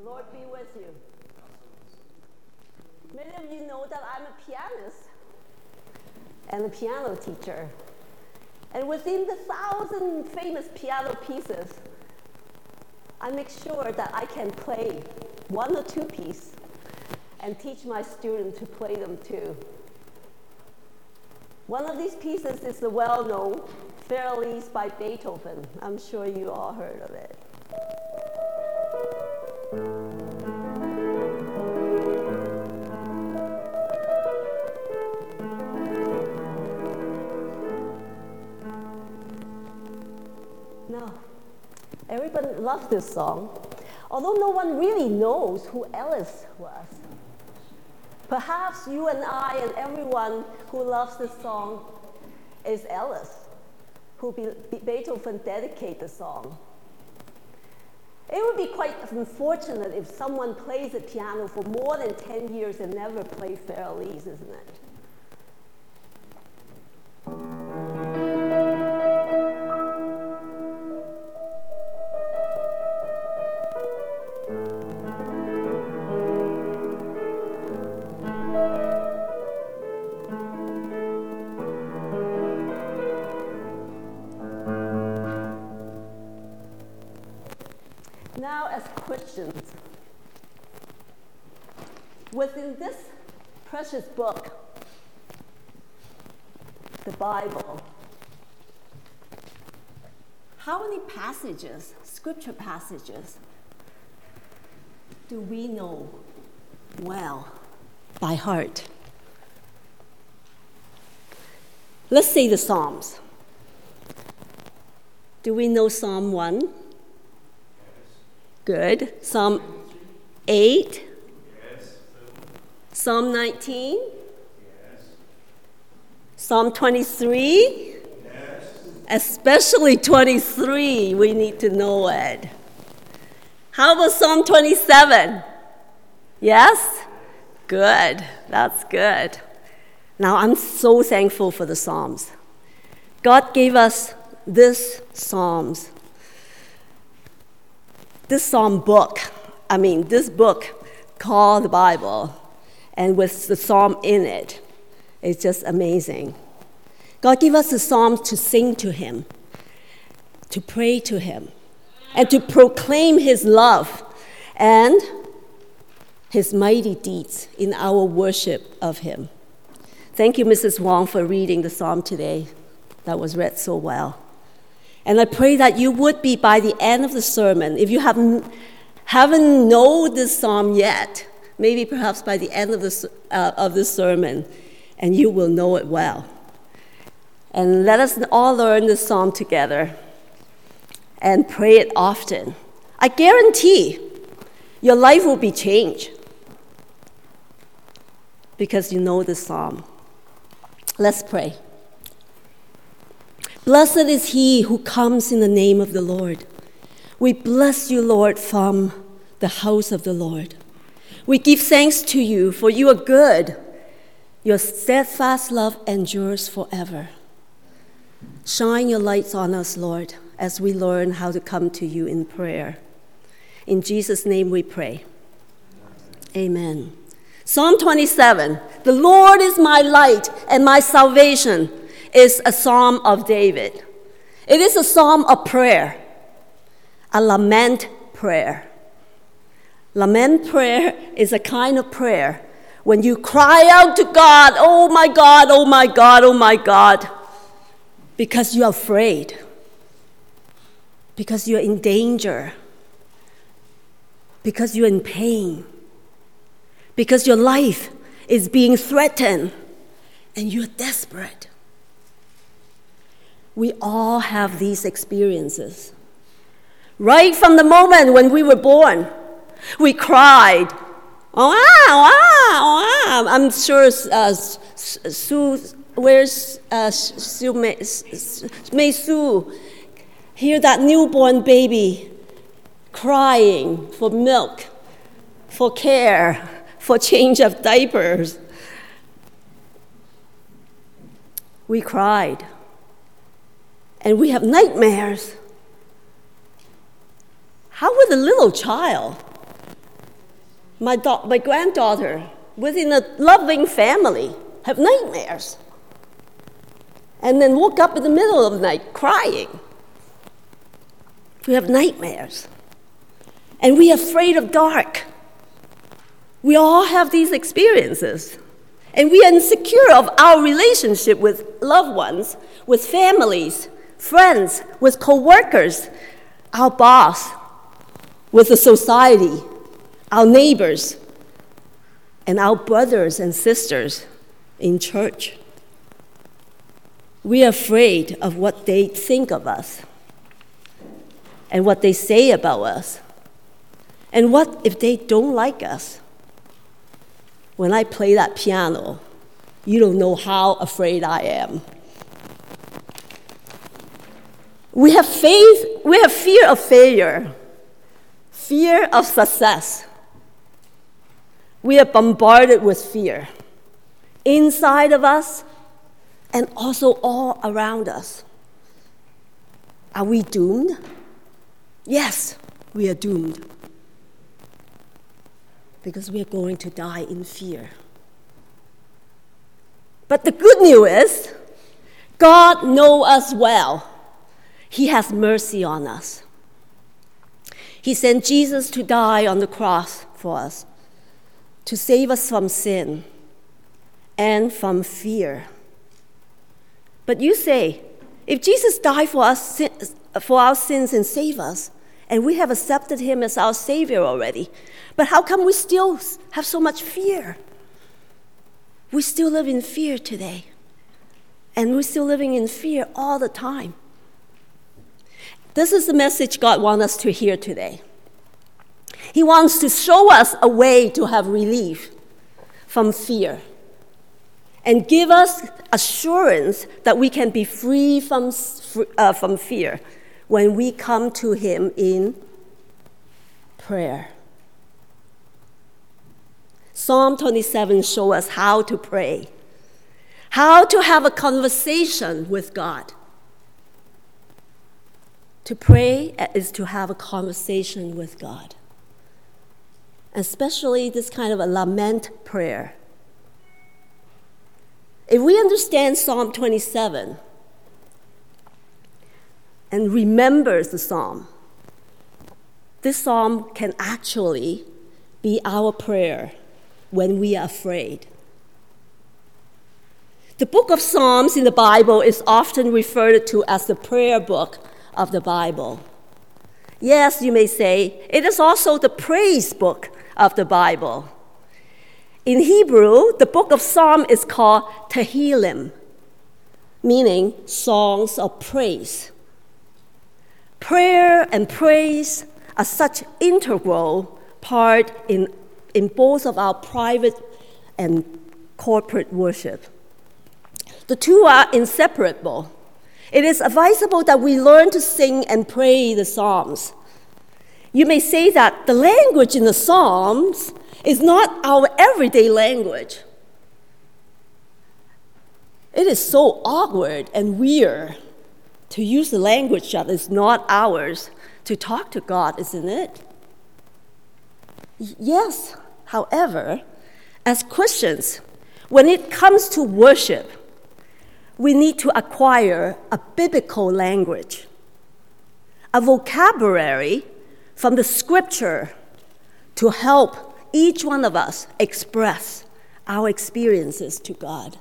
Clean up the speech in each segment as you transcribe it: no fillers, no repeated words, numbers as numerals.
Lord be with you. Many of you know that I'm a pianist and a piano teacher. And within the 1,000 famous piano pieces, I make sure that I can play one or two pieces and teach my students to play them too. One of these pieces is the well-known Feuerlied by Beethoven. I'm sure you all heard of it. Now, everybody loves this song, although no one really knows who Ellis was. Perhaps you and I and everyone who loves this song is Ellis, who Beethoven dedicated the song. It would be quite unfortunate if someone plays the piano for more than 10 years and never plays Feuerlied, isn't it? Now, as Christians, within this precious book, the Bible, how many passages, scripture passages, do we know well by heart? Let's say the Psalms. Do we know Psalm 1? Good. Psalm 8? Yes. Psalm 19? Yes. Psalm 23? Yes. Especially 23, we need to know it. How about Psalm 27? Yes? Good. That's good. Now, I'm so thankful for the Psalms. God gave us this Psalms. This this book called the Bible, and with the Psalm in it, it's just amazing. God gave us the Psalms to sing to Him, to pray to Him, and to proclaim His love and His mighty deeds in our worship of Him. Thank you, Mrs. Wong, for reading the Psalm today. That was read so well. And I pray that you would be, by the end of the sermon, if you haven't known this psalm yet, maybe perhaps by the end of this sermon, and you will know it well. And let us all learn this psalm together and pray it often. I guarantee your life will be changed because you know this psalm. Let's pray. Blessed is he who comes in the name of the Lord. We bless you, Lord, from the house of the Lord. We give thanks to you, for you are good. Your steadfast love endures forever. Shine your lights on us, Lord, as we learn how to come to you in prayer. In Jesus' name we pray. Amen. Psalm 27, the Lord is my light and my salvation, is a psalm of David. It is a psalm of prayer, a lament prayer. Lament prayer is a kind of prayer when you cry out to God, oh my God, oh my God, oh my God, because you're afraid, because you're in danger, because you're in pain, because your life is being threatened and you're desperate. We all have these experiences. Right from the moment when we were born, we cried. Oh, wow, wow. I'm sure Mei Su hear that newborn baby crying for milk, for care, for change of diapers. We cried. And we have nightmares. How would a little child My granddaughter, within a loving family, have nightmares. And then woke up in the middle of the night crying. We have nightmares. And we are afraid of dark. We all have these experiences. And we are insecure of our relationship with loved ones, with families, friends, with co-workers, our boss, with the society, our neighbors, and our brothers and sisters in church. We are afraid of what they think of us and what they say about us. And what if they don't like us? When I play that piano, you don't know how afraid I am. We have fear of failure, fear of success. We are bombarded with fear inside of us and also all around us. Are we doomed? Yes, we are doomed. Because we are going to die in fear. But the good news is, God knows us well. He has mercy on us. He sent Jesus to die on the cross for us, to save us from sin and from fear. But you say, if Jesus died for us, for our sins and saved us, and we have accepted him as our Savior already, but how come we still have so much fear? We still live in fear today. And we're still living in fear all the time. This is the message God wants us to hear today. He wants to show us a way to have relief from fear and give us assurance that we can be free from fear when we come to him in prayer. Psalm 27 shows us how to pray, how to have a conversation with God. To pray is to have a conversation with God, especially this kind of a lament prayer. If we understand Psalm 27 and remember the psalm, this psalm can actually be our prayer when we are afraid. The book of Psalms in the Bible is often referred to as the prayer book of the Bible. Yes, you may say, it is also the praise book of the Bible. In Hebrew, the book of Psalm is called Tehillim, meaning songs of praise. Prayer and praise are such integral part in both of our private and corporate worship. The two are inseparable. It is advisable that we learn to sing and pray the Psalms. You may say that the language in the Psalms is not our everyday language. It is so awkward and weird to use the language that is not ours to talk to God, isn't it? Yes, however, as Christians, when it comes to worship, we need to acquire a biblical language, a vocabulary from the scripture to help each one of us express our experiences to God.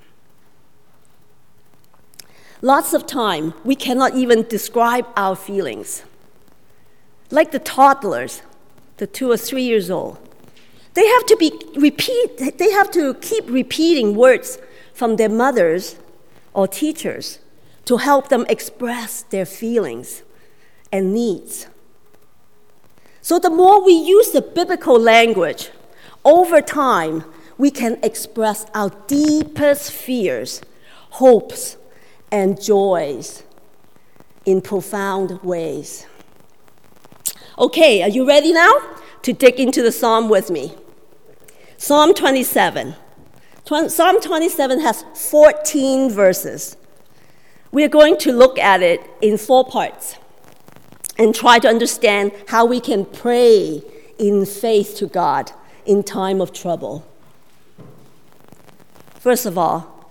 Lots of time, we cannot even describe our feelings. Like the toddlers, the 2 or 3 years old, they have to keep repeating words from their mothers or teachers to help them express their feelings and needs. So the more we use the biblical language, over time, we can express our deepest fears, hopes, and joys in profound ways. Okay, are you ready now to dig into the psalm with me? Psalm 27. Psalm 27 has 14 verses. We are going to look at it in 4 parts and try to understand how we can pray in faith to God in time of trouble. First of all,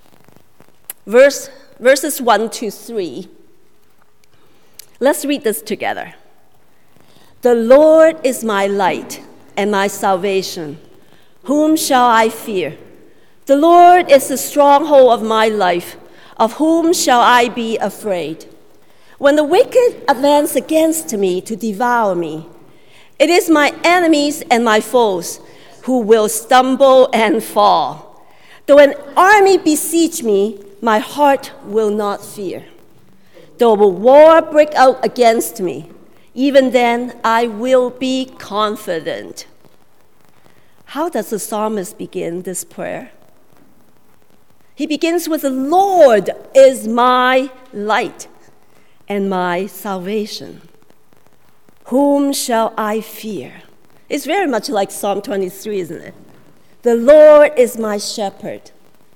verses 1 to 3. Let's read this together. The Lord is my light and my salvation. Whom shall I fear? The Lord is the stronghold of my life. Of whom shall I be afraid? When the wicked advance against me to devour me, it is my enemies and my foes who will stumble and fall. Though an army besiege me, my heart will not fear. Though a war break out against me, even then I will be confident. How does the psalmist begin this prayer? He begins with, the Lord is my light and my salvation. Whom shall I fear? It's very much like Psalm 23, isn't it? The Lord is my shepherd.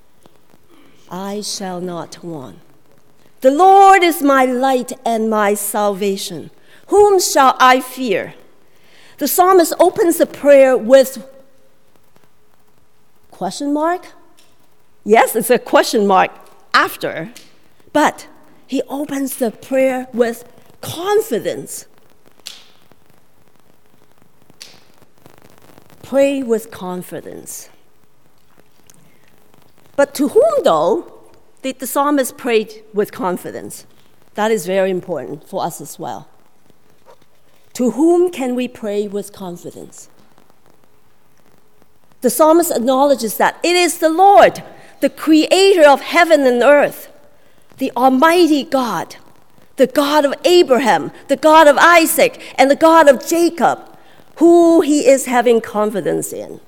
I shall not want. The Lord is my light and my salvation. Whom shall I fear? The psalmist opens the prayer with question mark? Yes, it's a question mark after, but he opens the prayer with confidence. Pray with confidence. But to whom, though, did the psalmist pray with confidence? That is very important for us as well. To whom can we pray with confidence? The psalmist acknowledges that it is the Lord, the creator of heaven and earth, the Almighty God, the God of Abraham, the God of Isaac, and the God of Jacob, who he is having confidence in.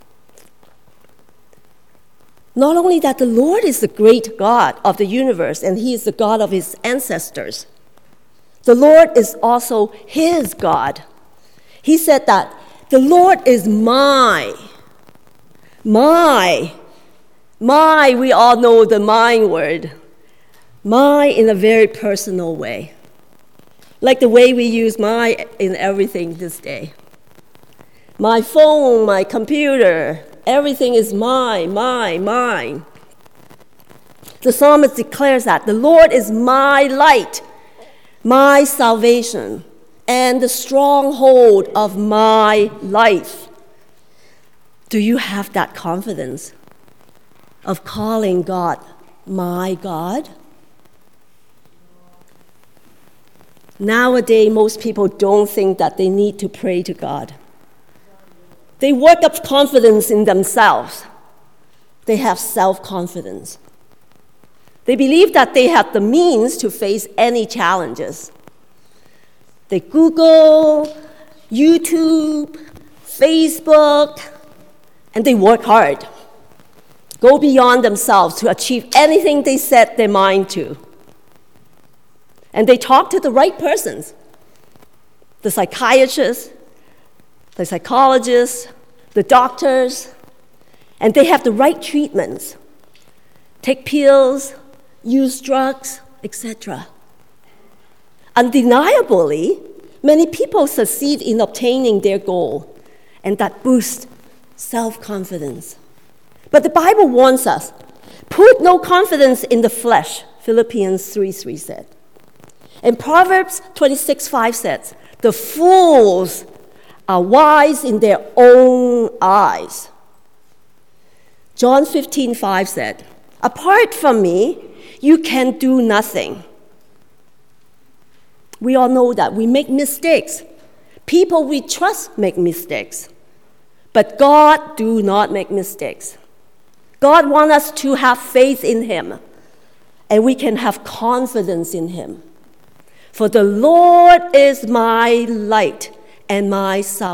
Not only that, the Lord is the great God of the universe, and he is the God of his ancestors. The Lord is also his God. He said that the Lord is my, we all know the mine word. My in a very personal way. Like the way we use my in everything this day. My phone, my computer, everything is mine. The psalmist declares that the Lord is my light, my salvation, and the stronghold of my life. Do you have that confidence of calling God my God? Nowadays, most people don't think that they need to pray to God. They work up confidence in themselves. They have self-confidence. They believe that they have the means to face any challenges. They Google, YouTube, Facebook, and they work hard. Go beyond themselves to achieve anything they set their mind to. And they talk to the right persons, the psychiatrists, the psychologists, the doctors, and they have the right treatments. Take pills, use drugs, etc. Undeniably, many people succeed in obtaining their goal, and that boosts self-confidence. But the Bible warns us, put no confidence in the flesh, Philippians 3:3 said. And Proverbs 26:5 says, the fools are wise in their own eyes. John 15:5 said, apart from me, you can do nothing. We all know that we make mistakes. People we trust make mistakes. But God do not make mistakes. God wants us to have faith in him, and we can have confidence in him. For the Lord is my light and my salvation.